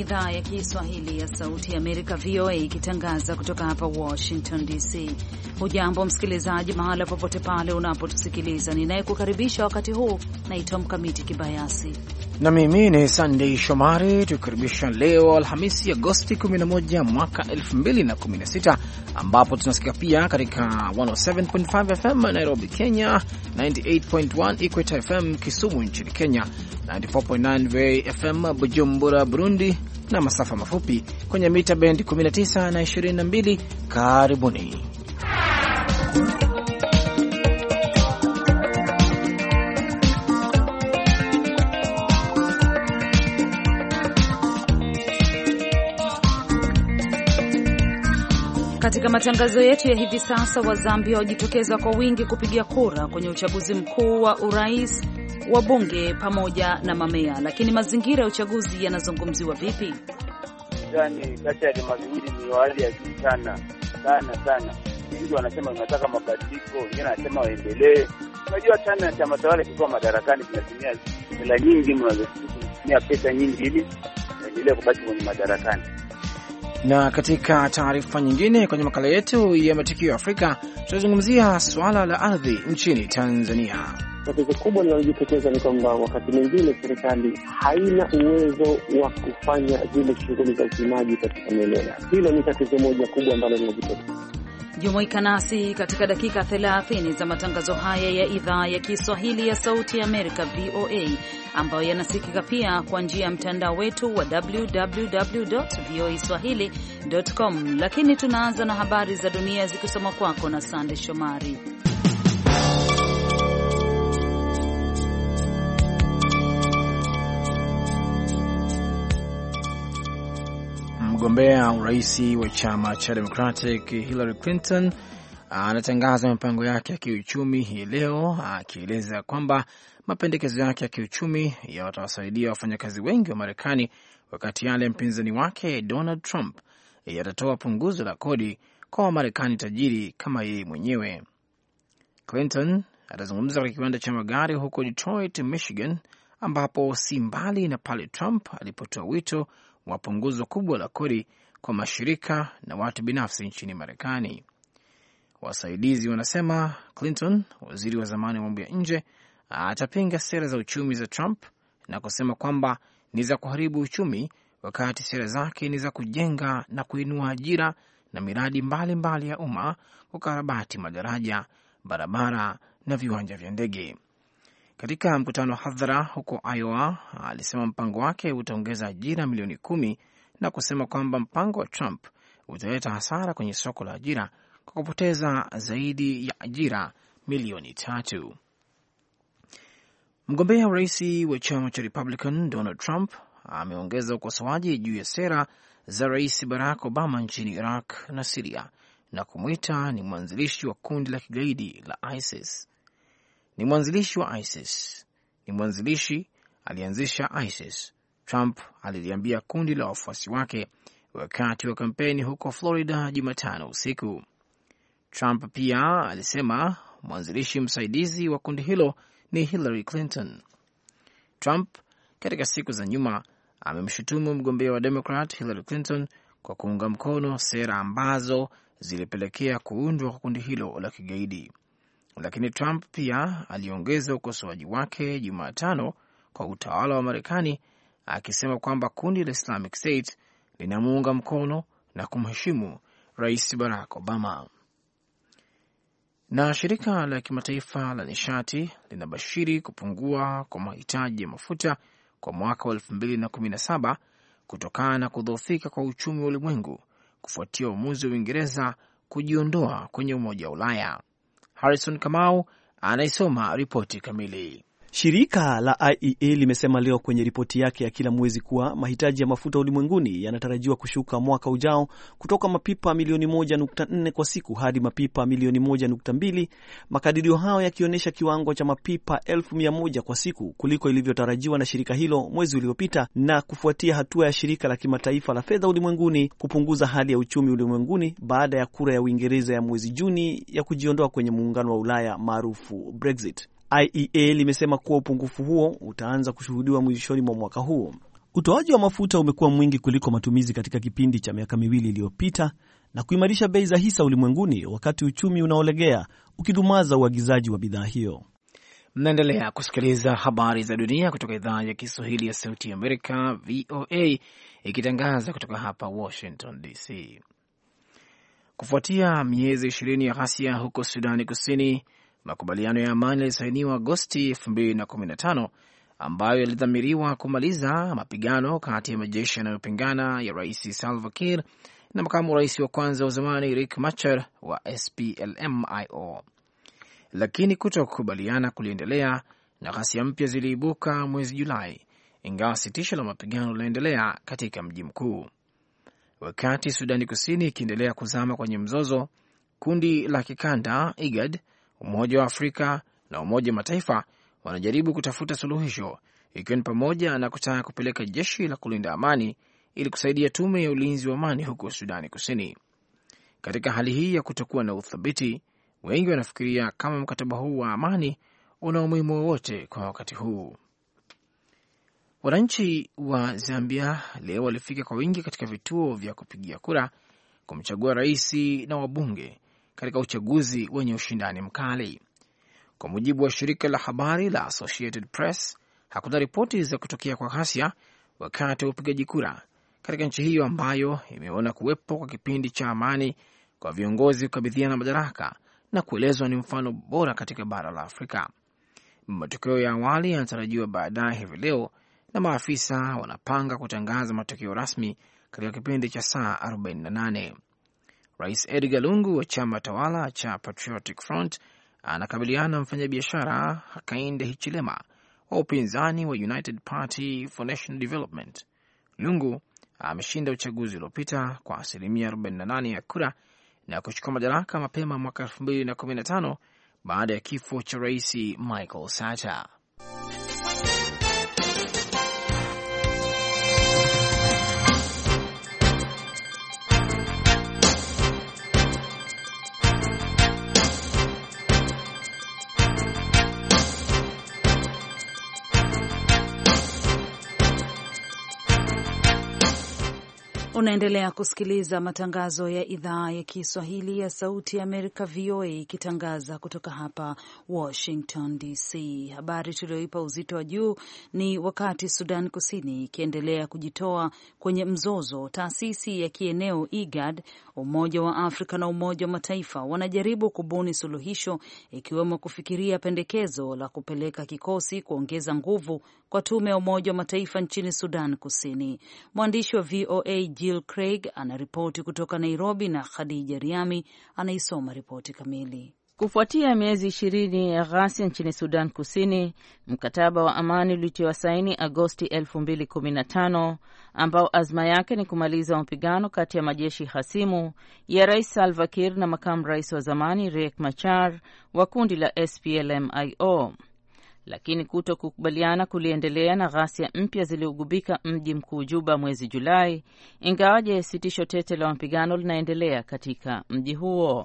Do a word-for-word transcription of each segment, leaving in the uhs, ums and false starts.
idhaa ya Kiswahili ya Sauti ya Amerika, V O A, ikitangaza kutoka hapa Washington D C. Hujambo msikilizaji, mahala popote pale unapotusikiliza. Ninayekukaribisha wakati huu naitwa Mkamiti Kibayasi na mimi ni Sunday Shomari, tukaribisha leo Alhamisi Agosti kumi na moja mwaka elfu mbili na kumi na sita, ambapo tunasikia pia katika one oh seven point five F M Nairobi, Kenya, ninety-eight point one Equator F M Kisumu nchini Kenya, ninety-four point nine V A F M Bujumbura, Burundi, na masafa mafupi kwenye mita bendi kumi na tisa na ishirini na mbili. Karibuni. Katika matangazo yetu ya hivi sasa, wa Zambia wajitokeza kwa wingi kupiga kura kwenye uchaguzi mkuu wa urais, wa bunge pamoja na mamea. Lakini mazingira ya uchaguzi yanazungumziwa vipi? Yani kati ya mazingira ni hali ya juu sana sana sana. Wengi wanasema tunataka mabadiliko, wengine wanasema waendelee. Unajua tena chama tawala kiko madarakani kinatumia hela nyingi, mnazotumia pesa nyingi ili endelee kubaki kwenye madarakani. Na katika taarifa nyingine kwenye makala yetu ya matukio ya Afrika, tutazungumzia swala la ardhi nchini Tanzania. Tatizo kubwa linalojitokeza ni kwamba wakati mwingine serikali haina uwezo wa kufanya zile shughuli za upimaji katika maeneo. Hilo ni tatizo moja kubwa ambalo linajitokeza. Jumuika nasi katika dakika thelathini za matangazo haya ya idhaa ya Kiswahili ya Sauti ya Amerika, V O A, ambayo yanasikika pia kwa njia ya mtandao wetu wa w w w dot voa swahili dot com. Lakini tunaanza na habari za dunia zikisoma kwako na Sande Shomari. Mgombea urais wa chama cha Democratic Hillary Clinton anatangaza mipango yake ya kiuchumi hii leo, akieleza kwamba mapendekezo yake ya kiuchumi yatawasaidia wafanyakazi wengi wa Marekani, wakati yale mpinzani wake Donald Trump yatatoa punguzo la kodi kwa Wamarekani tajiri kama yeye mwenyewe. Clinton atazungumza kwa kiwanda cha magari huko Detroit, Michigan, ambapo si mbali na pale Trump alipotoa wito wa punguzo kubwa la kodi kwa mashirika na watu binafsi nchini Marekani. Wasaidizi wanasema Clinton, waziri wa zamani wa mambo ya nje, atapinga sera za uchumi za Trump na kusema kwamba ni za kuharibu uchumi, wakati sera zake ni za kujenga na kuinua ajira na miradi mbalimbali mbali ya umma, kukarabati madaraja, barabara na viwanja vya ndege. Katika mkutano wa hadhara huko Iowa, alisema mpango wake utaongeza ajira milioni kumi na kusema kwamba mpango wa Trump utaleta hasara kwenye soko la ajira kwa kupoteza zaidi ya ajira milioni tatu. Mgombea urais wa chama cha Republican Donald Trump ameongeza ukosoaji juu ya sera za Rais Barack Obama nchini Iraq na Syria na kumwita ni mwanzilishi wa kundi la kigaidi la ISIS. Ni mwanzilishi wa ISIS. Ni mwanzilishi, alianzisha ISIS, Trump aliliambia kundi la wafuasi wake wakati wa kampeni huko Florida Jumatano usiku. Trump pia alisema mwanzilishi msaidizi wa kundi hilo ni Hillary Clinton. Trump katika siku za nyuma amemshutumu mgombea wa Democrat Hillary Clinton kwa kuunga mkono sera ambazo zilipelekea kuundwa kwa kundi hilo la kigaidi. Lakini Trump pia aliongeza ukosoaji wake Jumatano kwa utawala wa Marekani, akisema kwamba kundi la Islamic State linamuunga mkono na kumheshimu Rais Barack Obama. Na shirika la kimataifa la nishati linabashiri kupungua kwa mahitaji ya mafuta kwa mwaka wa elfu mbili na kumi na saba kutokana na kudhoofika kwa uchumi wa ulimwengu kufuatia uamuzi wa Uingereza kujiondoa kwenye Umoja wa Ulaya. Harrison Kamau anaisoma ripoti kamili. Shirika la I E A limesema leo kwenye ripoti yake ya kila mwezi kuwa mahitaji ya mafuta ulimwenguni yanatarajiwa kushuka mwaka ujao kutoka mapipa milioni moja nukta nne kwa siku hadi mapipa milioni moja nukta mbili, makadirio hayo yakionyesha kiwango cha mapipa elfu mia moja kwa siku kuliko ilivyotarajiwa na shirika hilo mwezi uliopita, na kufuatia hatua ya shirika la kimataifa la fedha ulimwenguni kupunguza hali ya uchumi ulimwenguni baada ya kura ya Uingereza ya mwezi Juni ya kujiondoa kwenye muungano wa Ulaya maarufu Brexit. I E A limesema kuwa upungufu huo utaanza kushuhudiwa mwishoni mwa mwaka huu. Utoaji wa mafuta umekuwa mwingi kuliko matumizi katika kipindi cha miaka miwili iliyopita na kuimarisha bei za hisa ulimwenguni wakati uchumi unaolegea ukidumaza uagizaji wa bidhaa hiyo. Mnaendelea kusikiliza habari za dunia kutoka idhaa ya Kiswahili ya Sauti ya Amerika, V O A, ikitangaza kutoka hapa Washington D C. Kufuatia miezi ishirini ya ghasia huko Sudani Kusini, makubaliano ya amani yalisainiwa Agosti elfu mbili na kumi na tano ambayo yalidhamiriwa kumaliza mapigano kati ya majeshi yanayopingana ya Rais Salva Kiir na makamu rais wa kwanza wa zamani Riek Machar wa S P L M I O. Lakini kutokubaliana kuliendelea na ghasia mpya ziliibuka mwezi Julai, ingawa sitisho la mapigano linaendelea katika mji mkuu. Wakati Sudani Kusini ikiendelea kuzama kwenye mzozo, kundi la kikanda I G A D, Umoja wa Afrika na Umoja wa Mataifa wanajaribu kutafuta suluhisho, ikiwa ni pamoja na kutaka kupeleka jeshi la kulinda amani ili kusaidia tume ya ulinzi wa amani huko Sudani Kusini. Katika hali hii ya kutokuwa na uthabiti, wengi wanafikiria kama mkataba huu wa amani una umuhimu wowote kwa wakati huu. Wananchi wa Zambia leo walifika kwa wingi katika vituo vya kupigia kura kumchagua rais na wabunge katika uchaguzi wenye ushindani mkali. Kwa mujibu wa shirika la habari la Associated Press, hakuna ripoti za kutokea kwa ghasia wakati wa upigaji kura katika nchi hiyo ambayo imeona kuwepo kwa kipindi cha amani kwa viongozi kukabidhiana madaraka na kuelezwa ni mfano bora katika bara la Afrika. Matokeo ya awali yanatarajiwa baadaye hivi leo na maafisa wanapanga kutangaza matokeo rasmi katika kipindi cha saa arobaini na nane. Rais Edgar Lungu wa chama tawala cha Patriotic Front anakabiliana na mfanyabiashara Hakainde Hichilema wa upinzani wa United Party for National Development. Lungu ameshinda uchaguzi uliopita kwa asilimia arobaini na nane ya kura na kuchukua madaraka mapema mwaka elfu mbili na kumi na tano baada ya kifo cha rais Michael Sata. Unaendelea kusikiliza matangazo ya idhaa ya Kiswahili ya Sauti ya Amerika, V O A, ikitangaza kutoka hapa Washington D C. Habari tulioipa uzito wa juu ni wakati Sudan Kusini ikiendelea kujitoa kwenye mzozo, taasisi ya kieneo I G A D, Umoja wa Afrika na Umoja wa Mataifa wanajaribu kubuni suluhisho, ikiwemo kufikiria pendekezo la kupeleka kikosi kuongeza nguvu kwa tume ya Umoja wa Mataifa nchini Sudan Kusini. Mwandishi wa V O A Jill Craig anaripoti kutoka Nairobi na Khadija Riami anaisoma ripoti kamili. Kufuatia miezi ishirini ya ghasia nchini Sudan Kusini, mkataba wa amani ulitiwa saini Agosti elfu mbili kumi na tano ambao azma yake ni kumaliza mapigano kati ya majeshi hasimu ya Rais Salva Kiir na makamu rais wa zamani Riek Machar wa kundi la S P L M I O. Lakini kuto kukubaliana kuliendelea na ghasia mpya ziliugubika mji mkuu Juba mwezi Julai, ingawaje sitisho tete la mapigano linaendelea katika mji huo.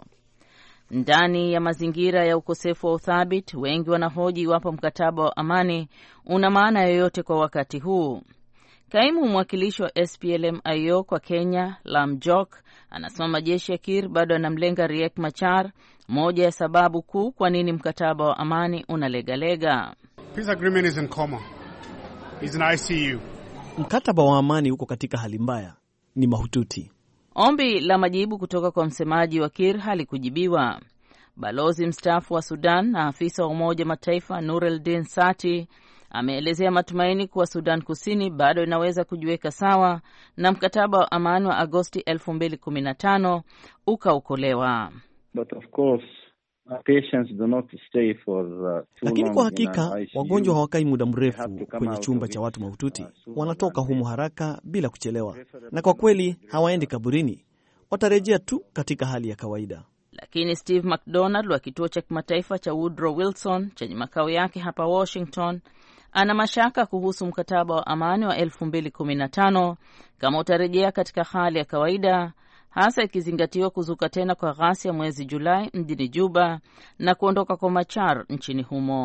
Ndani ya mazingira ya ukosefu wa uthabiti, wengi wanahoji iwapo mkataba wa amani una maana yoyote kwa wakati huu. Kaimu mwakilishi wa S P L M I O kwa Kenya, Lam Jok, anasema majeshi ya Kiir bado yanamlenga Riek Machar, moja ya sababu kuu kwa nini mkataba wa amani unalegalega. Peace agreement is in coma. Is in I C U. Mkataba wa amani uko katika hali mbaya, ni mahututi. Ombi la majibu kutoka kwa msemaji wa Kiir halikujibiwa. Balozi mstaafu wa Sudan na afisa wa Umoja Mataifa Nureldin Sati ameelezea matumaini kuwa Sudan Kusini bado inaweza kujiweka sawa na mkataba wa amani wa Agosti elfu mbili kumi na tano ukaukolewa. But of course, patients do not stay for uh, too Lakini kwa long hakika wagonjwa hawakai muda mrefu kwenye chumba cha watu mahututi. Wanatoka humu haraka bila kuchelewa, na kwa kweli hawaendi kaburini, watarejea tu katika hali ya kawaida. Lakini Steve McDonald wa kituo cha kimataifa cha Woodrow Wilson chenye makao yake hapa Washington ana mashaka kuhusu mkataba wa amani wa elfu mbili kumi na tano kama utarejea katika hali ya kawaida, hasa ikizingatiwa kuzuka tena kwa ghasia mwezi Julai mjini Juba na kuondoka kwa Machar nchini humo.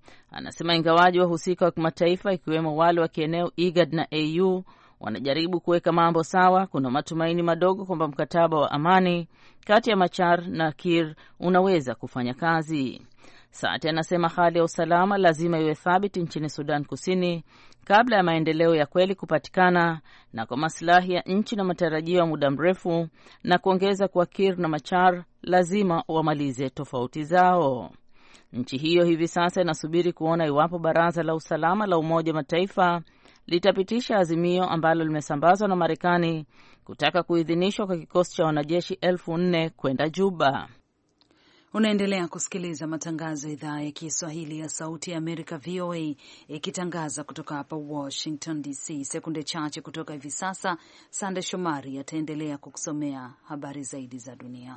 Anasema ingawaji wahusika wa kimataifa ikiwemo wale wa kieneo I G A D na A U wanajaribu kuweka mambo sawa, kuna matumaini madogo kwamba mkataba wa amani kati ya Machar na Kiir unaweza kufanya kazi. Saati anasema hali ya usalama lazima iwe thabiti nchini Sudan Kusini kabla ya maendeleo ya kweli kupatikana na kwa maslahi ya nchi na matarajio ya muda mrefu, na kuongeza kwa Kiir na Machar lazima wamalize tofauti zao. Nchi hiyo hivi sasa inasubiri kuona iwapo Baraza la Usalama la Umoja Mataifa litapitisha azimio ambalo limesambazwa na Marekani kutaka kuidhinishwa kwa kikosi cha wanajeshi elfu nne kwenda Juba. Unaendelea kusikiliza matangazo ya idhaa ya Kiswahili ya Sauti ya Amerika V O A ikitangaza kutoka hapa Washington D C. Sekunde chache kutoka hivi sasa, Sande Shomari ataendelea kukusomea habari zaidi za dunia.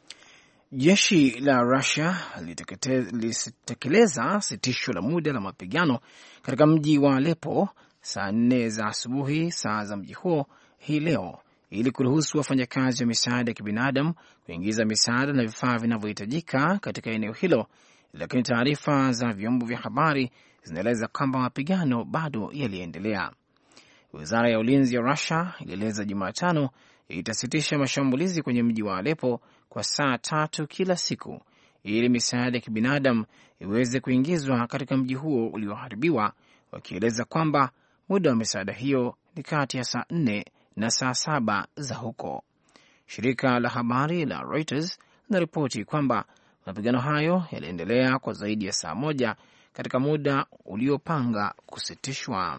Jeshi la Russia lilitekeleza sitisho la muda la mapigano katika mji wa Aleppo saa nne za asubuhi saa za mji huo hii leo ili kuruhusu wafanyakazi wa misaada ya kibinadamu kuingiza misaada na vifaa vinavyohitajika katika eneo hilo, lakini taarifa za vyombo vya habari zinaeleza kwamba mapigano bado yaliendelea. Wizara ya ulinzi ya Russia ilieleza Jumatano itasitisha mashambulizi kwenye mji wa Aleppo kwa saa tatu kila siku ili misaada ya kibinadamu iweze kuingizwa katika mji huo ulioharibiwa, wakieleza kwamba muda wa misaada hiyo ni kati ya saa nne na saa saba za huko. Shirika la habari la Reuters linaripoti kwamba mapigano hayo yaliendelea kwa zaidi ya saa moja katika muda uliopanga kusitishwa.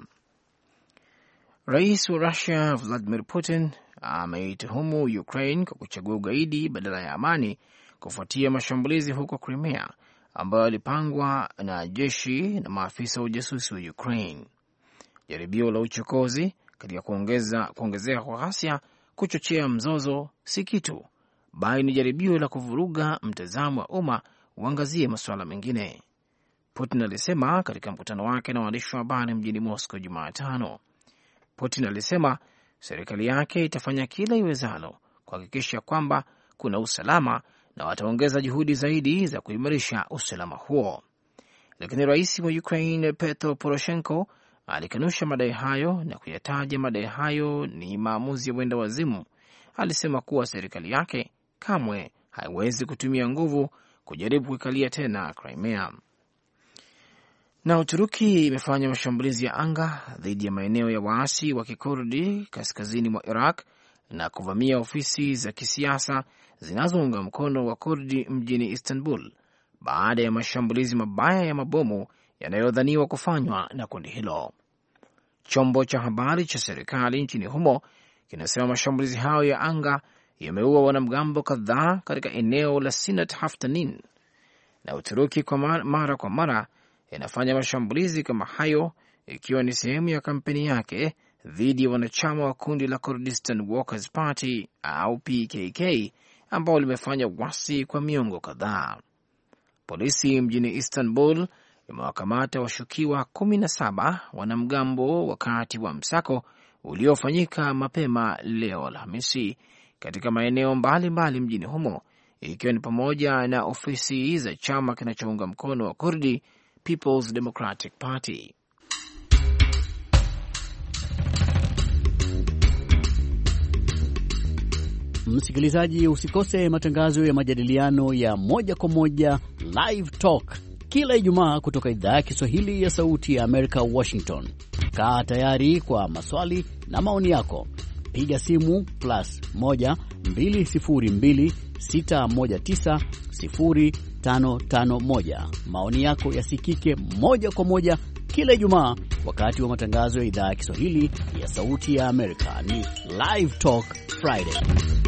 Rais wa Russia Vladimir Putin ameituhumu Ukraine kwa kuchagua ugaidi badala ya amani kufuatia mashambulizi huko Crimea ambayo yalipangwa na jeshi na maafisa wa ujasusi wa Ukraine. Jaribio la uchokozi katika kuongeza kuongezeka kwa ghasia, kuchochea mzozo si kitu, bali ni jaribio la kuvuruga mtazamo wa umma uangazie masuala mengine, Putin alisema katika mkutano wake na waandishi wa habari mjini Moscow Jumatano. Putin alisema serikali yake itafanya kila iwezalo kuhakikisha kwamba kuna usalama na wataongeza juhudi zaidi za kuimarisha usalama huo. Lakini rais wa Ukraine Petro Poroshenko alikanusha madai hayo na kuyataja madai hayo ni maamuzi ya wenda wazimu. Alisema kuwa serikali yake kamwe haiwezi kutumia nguvu kujaribu kuikalia tena Crimea. Na Uturuki imefanya mashambulizi ya anga dhidi ya maeneo ya waasi wa Kikurdi kaskazini mwa Iraq na kuvamia ofisi za kisiasa zinazounga mkono wa Kurdi mjini Istanbul baada ya mashambulizi mabaya ya mabomu yanayodhaniwa kufanywa na kundi hilo. Chombo cha habari cha serikali nchini humo kinasema mashambulizi hayo ya anga yameua wanamgambo kadhaa katika eneo la Sinat Haftanin, na Uturuki kwa mara, mara kwa mara inafanya mashambulizi kama hayo ikiwa ni sehemu ya kampeni yake dhidi ya wanachama wa kundi la Kurdistan Workers Party au P K K ambao limefanya wasi kwa miongo kadhaa. Polisi mjini Istanbul imewakamata washukiwa kumi na saba wanamgambo wakati wa msako uliofanyika mapema leo Alhamisi katika maeneo mbalimbali mjini humo, ikiwa ni pamoja na ofisi za chama kinachounga mkono wa Kurdi People's Democratic Party. Msikilizaji, usikose matangazo ya majadiliano ya moja kwa moja Live Talk kila Ijumaa kutoka idhaa ya Kiswahili ya Sauti ya Amerika, Washington. Kaa tayari kwa maswali na maoni yako. Piga simu plus moja mbili sifuri mbili sita moja tisa sifuri tano tano moja. Maoni yako yasikike moja kwa moja kila Ijumaa wakati wa matangazo ya idhaa ya Kiswahili ya Sauti ya Amerika. Ni Live Talk Friday.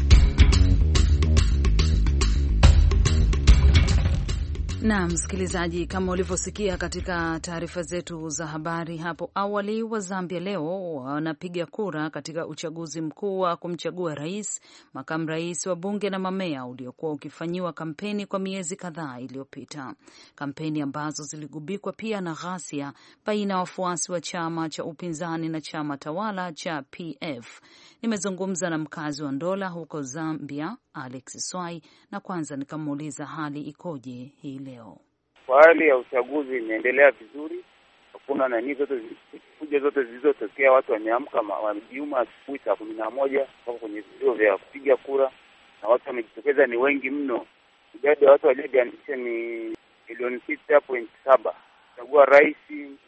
Na msikilizaji, kama ulivyosikia katika taarifa zetu za habari hapo awali, wa Zambia leo wanapiga kura katika uchaguzi mkuu wa kumchagua rais, makamu rais wa bunge na mamea uliokuwa ukifanyiwa kampeni kwa miezi kadhaa iliyopita. Kampeni ambazo ziligubikwa pia na ghasia baina ya wafuasi wa chama cha upinzani na chama tawala cha P F. Nimezungumza na mkazi wa Ndola huko Zambia, Alex Swai, na kwanza nikamuuliza hali ikoje hii leo. Kwa hali ya uchaguzi imeendelea vizuri, hakuna nani zote kuja zote zilizotokea. Watu wameamka wamejiuma asubuhi saa kumi na moja wako kwenye vituo vya kupiga kura, na watu wamejitokeza ni wengi mno. Idadi ya watu waliojiandikisha ni milioni sita point saba kuchagua rais,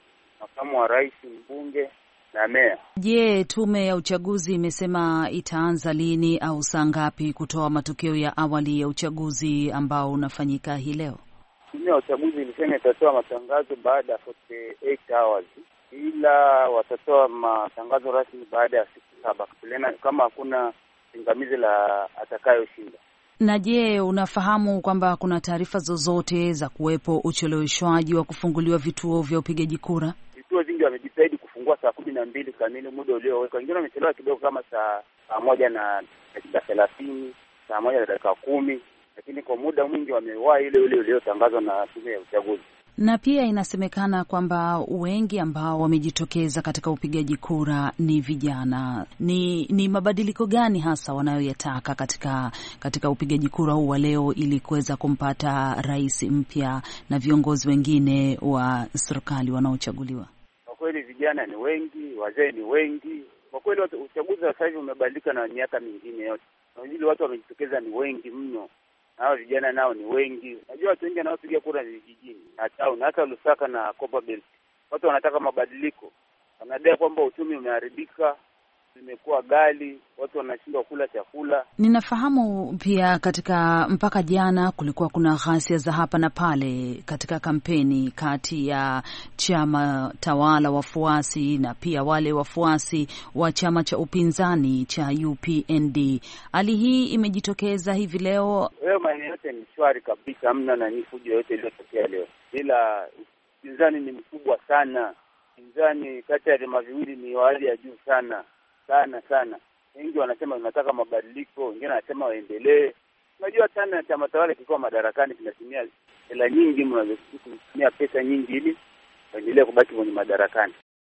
makamu wa rais, mbunge na meya. Je, tume ya uchaguzi imesema itaanza lini au saa ngapi kutoa matokeo ya awali ya uchaguzi ambao unafanyika hii leo? Tume ya uchaguzi ilisema itatoa matangazo baada ya arobaini na nane hours, ila watatoa matangazo rasmi baada ya siku saba kama hakuna pingamizi la atakayoshinda. Na je, unafahamu kwamba kuna taarifa zozote za kuwepo ucheleweshwaji wa kufunguliwa vituo vya upigaji kura? Vituo vingi wamejitahidi kufungua saa kumi na mbili kamili muda uliowekwa. Wengine wamechelewa kidogo kama saa saa moja na dakika thelathini, saa moja na dakika kumi, lakini kwa muda mwingi wamewahi ile ile uliotangazwa na tume ya uchaguzi. Na pia inasemekana kwamba wengi ambao wamejitokeza katika upigaji kura ni vijana. Ni ni mabadiliko gani hasa wanayoyataka katika katika upigaji kura huu wa leo ili kuweza kumpata rais mpya na viongozi wengine wa serikali wanaochaguliwa? Kwa kweli vijana ni wengi, wazee ni wengi. Kwa kweli uchaguzi wa sasa hivi umebadilika na miaka mingine yote. Na wale watu wamejitokeza ni wengi mno. Hao vijana nao ni wengi. Najua watu wengi wanaopiga kura ni vijijini na town, hata Lusaka na Copperbelt. Watu wanataka mabadiliko. Wanadai kwamba uchumi umeharibika, imekuwa ghali, watu wanashindwa kula chakula. Ninafahamu pia katika mpaka jana kulikuwa kuna ghasia za hapa na pale katika kampeni kati ya chama tawala wafuasi na pia wale wafuasi wa chama cha upinzani cha U P N D. Hali hii imejitokeza hivi leo. Leo maeneo yote ni shwari kabisa, hamna na nifujo yote iliyotokea leo. Ila upinzani ni mkubwa sana. Upinzani kati ya vyama viwili ni wa hali ya juu sana. Sana sana. Wengi wanasema wanataka mabadiliko, wengine wanasema waendelee. Unajua sana chama tawala kiko madarakani kinatumia hela nyingi, mnazotumia pesa nyingi ili waendelee kubaki kwenye madarakani.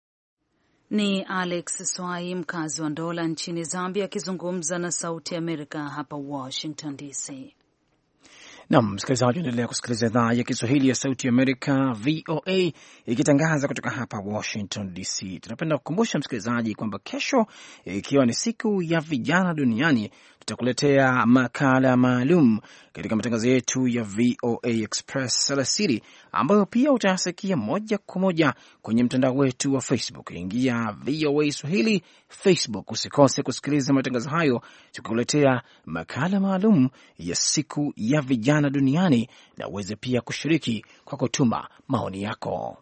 Ni Alex Swai, mkazi wa Ndola nchini Zambia, akizungumza na Sauti ya Amerika hapa Washington D C. Naam, msikilizaji, endelea kusikiliza idhaa ya Kiswahili ya Sauti ya Amerika V O A ikitangaza kutoka hapa Washington D C. Tunapenda kukumbusha msikilizaji kwamba kesho, ikiwa ni siku ya vijana duniani, tutakuletea makala maalum katika matangazo yetu ya V O A Express alasiri, ambayo pia utayasikia moja kwa moja kwenye mtandao wetu wa Facebook. Ingia V O A Swahili Facebook, usikose kusikiliza matangazo hayo, tukikuletea makala maalum ya siku ya vijana duniani, na uweze pia kushiriki kwa kutuma maoni yako.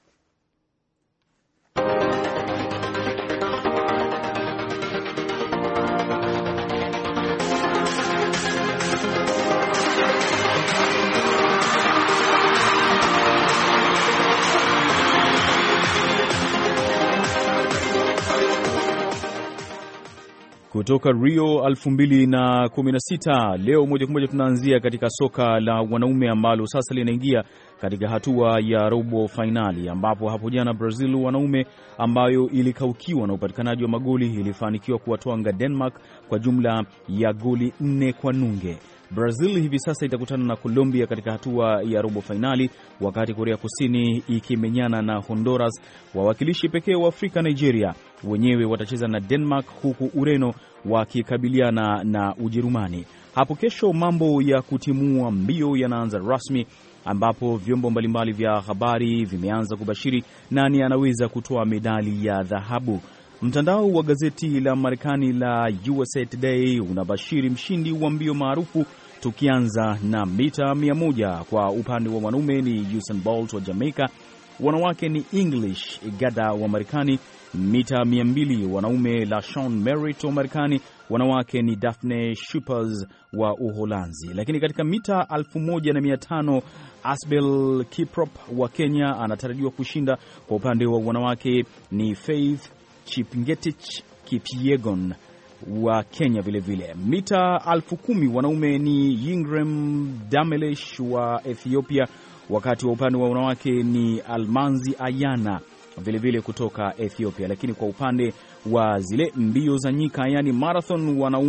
Kutoka Rio elfu mbili na kumi na sita, leo moja kwa moja tunaanzia katika soka la wanaume ambalo sasa linaingia katika hatua ya robo finali, ambapo hapo jana Brazil wanaume ambayo ilikaukiwa na upatikanaji wa magoli ilifanikiwa kuwatwanga Denmark kwa jumla ya goli nne kwa nunge. Brazil hivi sasa itakutana na Colombia katika hatua ya robo finali, wakati Korea Kusini ikimenyana na Honduras. Wawakilishi pekee wa Afrika, Nigeria, wenyewe watacheza na Denmark, huku Ureno wakikabiliana na Ujerumani. Hapo kesho mambo ya kutimua mbio yanaanza rasmi, ambapo vyombo mbalimbali vya habari vimeanza kubashiri nani anaweza kutoa medali ya dhahabu. Mtandao wa gazeti la Marekani la U S A Today unabashiri mshindi wa mbio maarufu, tukianza na mita mia moja. Kwa upande wa wanaume ni Usain Bolt wa Jamaica, wanawake ni English Gada wa Marekani. Mita mia mbili wanaume LaShawn Merritt wa Marekani, wanawake ni Daphne Schippers wa Uholanzi. Lakini katika mita elfu moja na mia tano Asbel Kiprop wa Kenya anatarajiwa kushinda. Kwa upande wa wanawake ni Faith Chepngetich Kipyegon wa Kenya vile vile. Mita elfu kumi wanaume ni Yingrem Damelesh wa Ethiopia, wakati wa upande wa wanawake ni Almanzi Ayana vile vile kutoka Ethiopia. Lakini kwa upande wa zile mbio za nyika, yani marathon, wanaume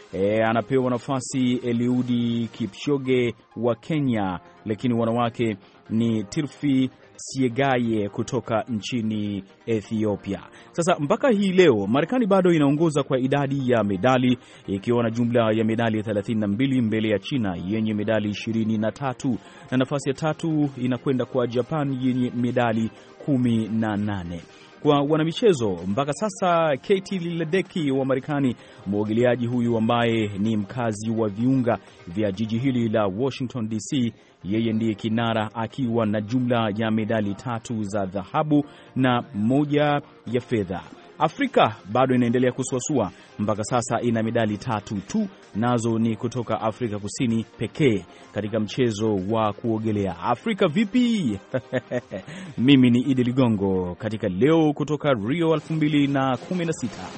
E, anapewa nafasi Eliudi Kipchoge wa Kenya, lakini wanawake ni Tirfi Siegaye kutoka nchini Ethiopia. Sasa mpaka hii leo Marekani bado inaongoza kwa idadi ya medali ikiwa na jumla ya medali thelathini na mbili mbele ya China yenye medali ishirini na tatu, na nafasi ya tatu inakwenda kwa Japan yenye medali kumi na nane. Kwa wanamichezo mpaka sasa, Katie Ledecky wa Marekani, mwogeleaji huyu ambaye ni mkazi wa viunga vya jiji hili la Washington D C, yeye ndiye kinara akiwa na jumla ya medali tatu za dhahabu na moja ya fedha. Afrika bado inaendelea kusuasua, mpaka sasa ina medali tatu tu, nazo ni kutoka Afrika Kusini pekee katika mchezo wa kuogelea. Afrika vipi? Mimi ni Idi Ligongo katika leo kutoka Rio elfu mbili na kumi na sita.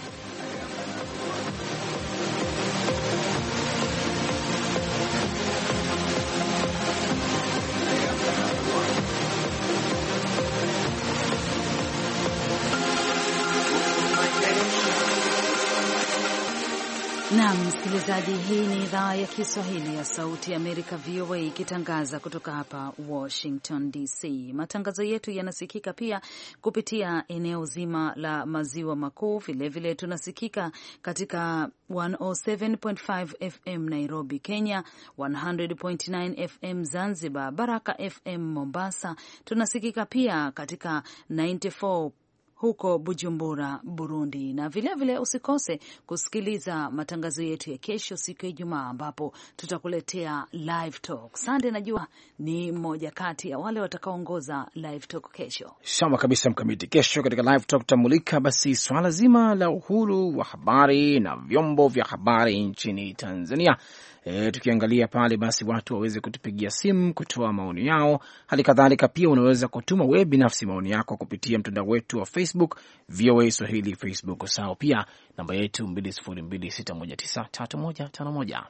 Na msikilizaji, hii ni idhaa ya Kiswahili ya Sauti ya Amerika V O A ikitangaza kutoka hapa Washington D C. Matangazo yetu yanasikika pia kupitia eneo zima la Maziwa Makuu. Vilevile tunasikika katika one oh seven point five F M Nairobi, Kenya, one hundred point nine F M Zanzibar, Baraka F M Mombasa. Tunasikika pia katika ninety-four huko Bujumbura, Burundi. Na vile vile usikose kusikiliza matangazo yetu ya kesho siku ya Ijumaa, ambapo tutakuletea Live Talk. Sande, najua ni mmoja kati ya wale watakaoongoza Live Talk kesho. Sawa kabisa Mkamiti. Kesho katika Live Talk tutamulika basi swala zima la uhuru wa habari na vyombo vya habari nchini Tanzania. E, tukiangalia pale basi watu waweze kutupigia simu kutoa maoni yao. Hali kadhalika pia unaweza kutuma wewe binafsi maoni yako kupitia mtandao wetu wa Facebook V O A Swahili Facebook. Sawa, pia namba yetu mbili sifuri mbili sita moja tisa tatu moja tano moja.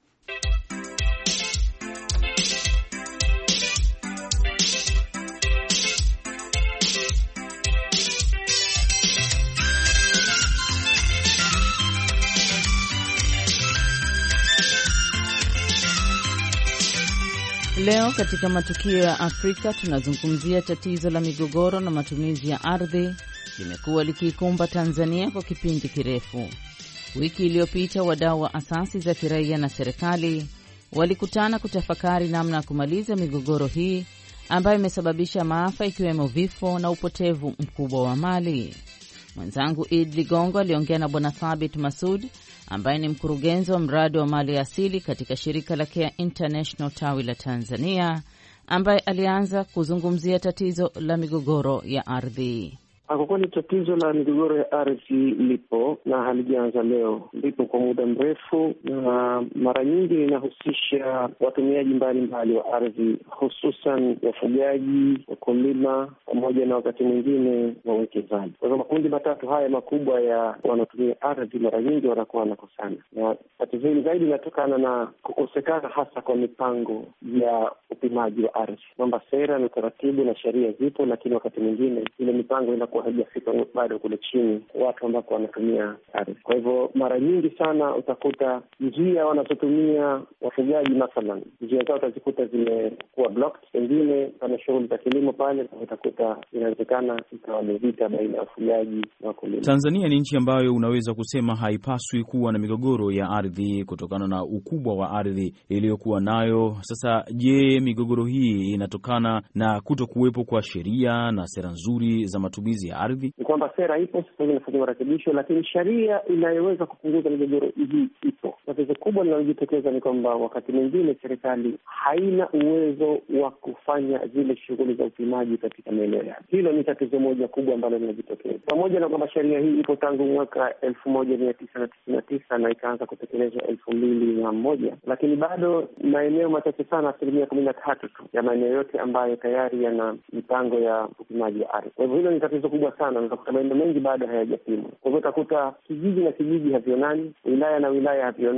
Leo katika matukio ya Afrika tunazungumzia tatizo la migogoro na matumizi ya ardhi limekuwa likiikumba Tanzania kwa kipindi kirefu. Wiki iliyopita wadau wa asasi za kiraia na serikali walikutana kutafakari namna ya kumaliza migogoro hii ambayo imesababisha maafa ikiwemo vifo na upotevu mkubwa wa mali. Mwenzangu Id Ligongo aliongea na Bwana Thabit Masud ambaye ni mkurugenzi wa mradi wa mali asili katika shirika la Care International tawi la Tanzania, ambaye alianza kuzungumzia tatizo la migogoro ya ardhi. Kwa kweli tatizo la migogoro ya ardhi lipo na halijaanza leo, lipo kwa muda mrefu, na mara nyingi linahusisha watumiaji mbalimbali wa ardhi, hususan wafugaji, wakulima, pamoja na wakati mwingine wawekezaji. Kwa hivyo makundi matatu haya makubwa ya wanaotumia ardhi mara nyingi wanakuwa wanakosana, na tatizo hili zaidi linatokana na kukosekana hasa kwa mipango ya upimaji wa ardhi, kwamba sera na taratibu na sheria zipo, lakini wakati mwingine ile mipango inakuwa hajafika bado kule chini watu ambao wanatumia ardhi. Kwa hivyo mara nyingi sana utakuta njia wanazotumia wafugaji, mathalan njia zao utazikuta zimekuwa blocked, pengine pana shughuli za kilimo pale, utakuta inawezekana ikawa ni vita baina ya wafugaji na wakulima. Tanzania ni nchi ambayo unaweza kusema haipaswi kuwa na migogoro ya ardhi kutokana na ukubwa wa ardhi iliyokuwa nayo. Sasa je, migogoro hii inatokana na kuto kuwepo kwa sheria na sera nzuri za matumizi ya ardhi? Ni kwamba sera ipo, sasa inafanya marekebisho, lakini sheria inayoweza kupunguza migogoro hii ipo. Tatizo kubwa linalojitokeza ni kwamba wakati mwingine serikali haina uwezo wa kufanya zile shughuli za upimaji katika maeneo yake. Hilo ni tatizo moja kubwa ambalo linajitokeza, pamoja na kwamba sheria hii ipo tangu mwaka elfu moja mia tisa na tisini na tisa na ikaanza kutekelezwa elfu mbili na moja, lakini bado maeneo machache sana, asilimia kumi na tatu tu ya maeneo yote ambayo tayari yana mipango ya upimaji wa ardhi. Kwa hivyo hilo ni tatizo kubwa sana, na utakuta maeneo mengi bado hayajapimwa. Kwa hivyo utakuta kijiji na kijiji havionani, wilaya na wilaya havionani,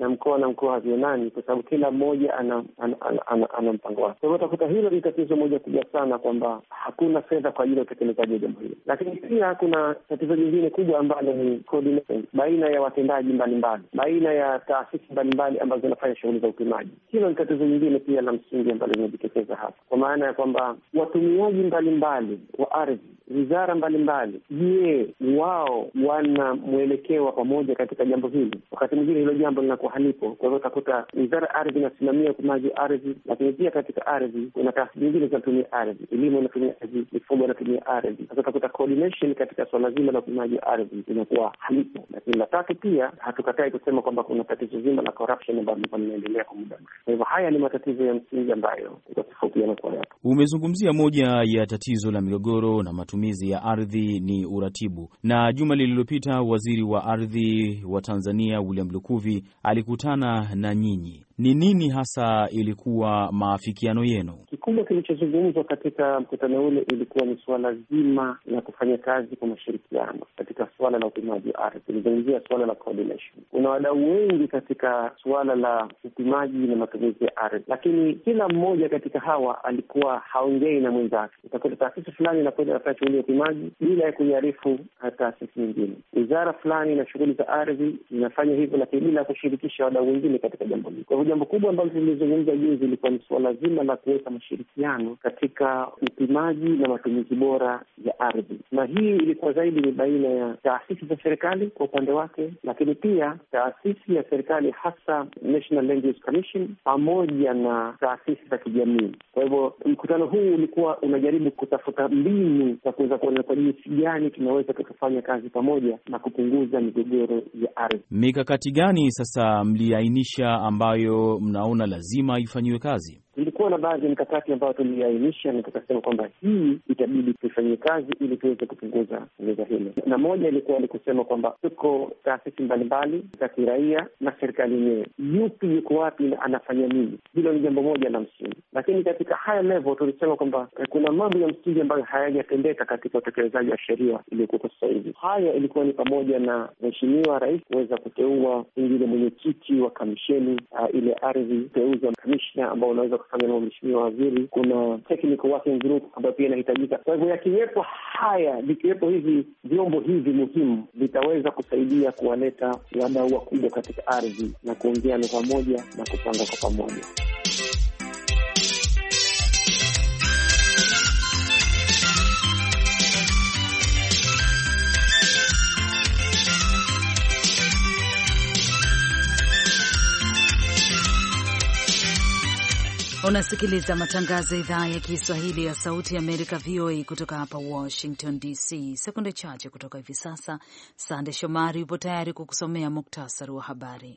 na mkoa na mkoa havionani, kwa sababu kila mmoja ana ana, ana, ana, ana mpango wake. Kwa hivyo utakuta hilo ni tatizo moja kubwa sana, kwamba hakuna fedha kwa ajili ya utekelezaji wa jambo hilo. Lakini pia kuna tatizo jingine kubwa ambalo ni coordination baina ya watendaji mbalimbali, baina ya taasisi mbalimbali ambazo zinafanya shughuli za upimaji. Hilo ni tatizo jingine pia la msingi ambalo linajitokeza hapa, kwa maana ya kwamba watumiaji mbalimbali wa ardhi, wizara mbalimbali, je, wao wana mwelekeo wa pamoja katika jambo hili? Wakati mwingine hilo jambo linakuwa halipo. Kwa hivyo utakuta wizara ya ardhi inasimamia upimaji wa ardhi, lakini pia katika ardhi kuna taasisi nyingine zinatumia ardhi, elimu inatumia ardhi, mifugo inatumia ardhi. Sasa utakuta coordination katika swala zima la upimaji wa ardhi inakuwa halipo. Lakini la tatu pia, hatukatai kusema kwamba kuna tatizo zima la corruption ambalo linaendelea kwa muda mrefu. Kwa hivyo haya ni matatizo ya msingi ambayo tutatofautiana kwa yapo. Umezungumzia moja ya tatizo la migogoro na matumizi ya ardhi ni uratibu, na juma lililopita waziri wa ardhi wa Tanzania William Lukuvi alikutana na nyinyi. Ni nini hasa ilikuwa maafikiano yenu? Kikubwa kilichozungumzwa katika mkutano ule ilikuwa ni suala zima la kufanya kazi kwa mashirikiano katika suala la upimaji wa ardhi. Tulizungumzia suala la coordination. Kuna wadau wengi katika suala la upimaji na matumizi ya ardhi, lakini kila mmoja katika hawa alikuwa haongei na mwenzake. Utakuta taasisi fulani inakwenda kufanya shughuli ya upimaji bila ya kuiarifu taasisi nyingine. Wizara fulani na shughuli za ardhi inafanya hivyo, lakini bila kushirikisha wadau wengine katika jambo hili. Kwa hivyo jambo kubwa ambalo tulizungumza juzi ilikuwa ni suala zima la kuweka mashirikiano katika upimaji na matumizi bora ya ardhi, na hii ilikuwa zaidi ni baina ya taasisi za serikali kwa upande wake, lakini pia taasisi ya serikali hasa National Land Use Commission pamoja na taasisi za kijamii. Kwa hivyo mkutano huu ulikuwa unajaribu kutafuta mbinu za kuweza kuona kwa jinsi gani tunaweza tukafanya kazi pamoja na kupunguza migogoro ya ardhi. Mikakati gani sasa mliainisha ambayo mnaona lazima ifanyiwe kazi? Tulikuwa na baadhi ya mikakati ambayo tuliainisha na tukasema kwamba hii itabidi tuifanyie kazi ili tuweze kupunguza tatizo hilo. Na moja ilikuwa ni kusema kwamba tuko taasisi mbalimbali za kiraia na serikali yenyewe, yupi yuko wapi na anafanya nini. Hilo ni jambo moja la msingi. Lakini katika high level tulisema kwamba kuna mambo ya msingi ambayo hayajatendeka katika utekelezaji wa sheria iliyokuwa sasa hivi. Haya ilikuwa ni pamoja na Mheshimiwa Rais kuweza kuteua pengine mwenyekiti wa kamisheni uh, ile ardhi, kuteuza kamishna ambao unaweza kufanya na Mheshimiwa Waziri. Kuna technical working group ambayo pia inahitajika. Kwa hivyo yakiwepo haya, vikiwepo hivi vyombo hivi muhimu, vitaweza kusaidia kuwaleta wadau wakubwa katika ardhi na kuongeana pamoja na kupanga kwa pamoja. Unasikiliza matangazo ya idhaa ya Kiswahili ya Sauti ya Amerika, V O A, kutoka hapa Washington D C. Sekunde chache kutoka hivi sasa, Sande Shomari yupo tayari kukusomea muktasari wa habari.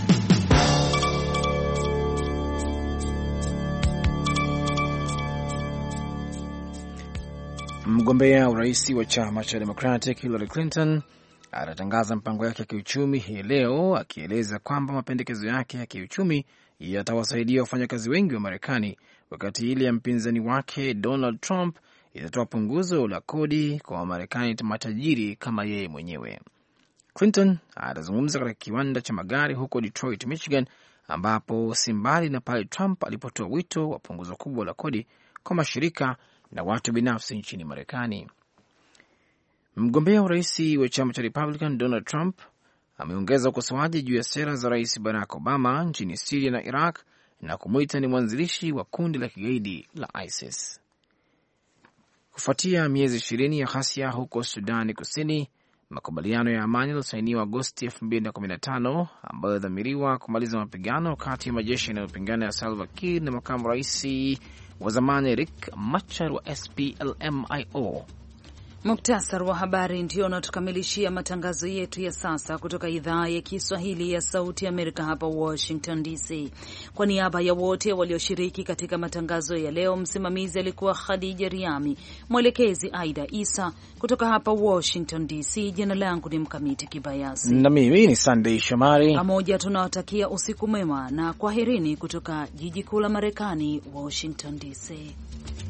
Mgombea urais wa chama cha Democratic Hillary Clinton atatangaza mpango yake ya kiuchumi hii leo, akieleza kwamba mapendekezo yake ya kiuchumi yatawasaidia wafanyakazi wengi wa Marekani, wakati ile ya mpinzani wake Donald Trump itatoa punguzo la kodi kwa Wamarekani matajiri kama yeye mwenyewe. Clinton atazungumza katika kiwanda cha magari huko Detroit, Michigan, ambapo si mbali na pale Trump alipotoa wito wa punguzo kubwa la kodi kwa mashirika na watu binafsi nchini Marekani. Mgombea urais wa chama cha Republican Donald Trump ameongeza ukosoaji juu ya sera za Rais Barack Obama nchini Syria na Iraq na kumwita ni mwanzilishi wa kundi la kigaidi la ISIS. Kufuatia miezi ishirini ya ghasia huko Sudani Kusini, makubaliano ya amani yaliyosainiwa Agosti elfu mbili na kumi na tano ambayo yadhamiriwa kumaliza mapigano kati ya majeshi yanayopingana ya Salva Kiir na makamu rais wa zamani Riek Machar wa S P L M I O. Muktasar wa habari ndio unatukamilishia matangazo yetu ya sasa kutoka idhaa ya Kiswahili ya Sauti Amerika hapa Washington D C. Kwa niaba ya wote walioshiriki katika matangazo ya leo, msimamizi alikuwa Khadija Riami, mwelekezi Aida Isa. Kutoka hapa Washington D C, jina langu ni Mkamiti Kibayasi na mimi ni Sunday Shomari. Pamoja tunawatakia usiku mwema na kwaherini kutoka jiji kuu la Marekani, Washington D C.